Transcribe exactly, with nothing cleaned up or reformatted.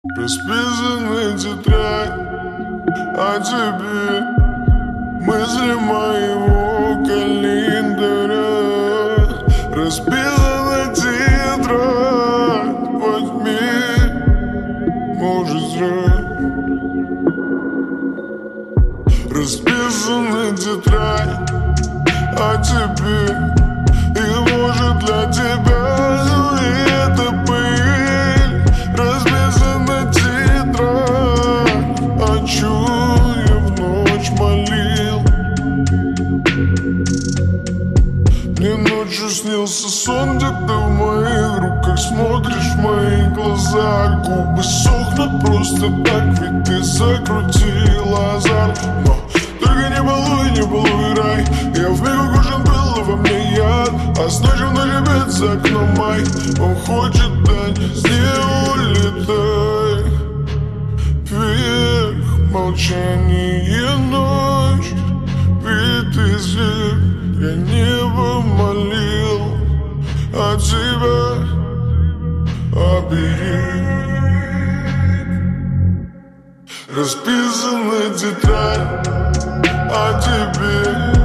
Расписанная тетрадь о тебе, мысли моего календаря. Расписанная тетрадь во тьме, может зря. Расписанная тетрадь о тебе, и может для тебя это пыль. Расписанная тетрадь, о чем я в ночь молил. Мне ночью снился сон, где ты в моих руках смотришь в мои глаза. Губы сохнут просто так, ведь ты закрутила азарт. Но только не балуй, не балуй рай. Я вмиг укушен был, во мне яд. А с ночью вновь опять за окном май. Он хочет дать, не улетай вверх, молчание ночь. Ведь ты зверь, я небо молил, а тебя оберег. Расписанная тетрадь о тебе.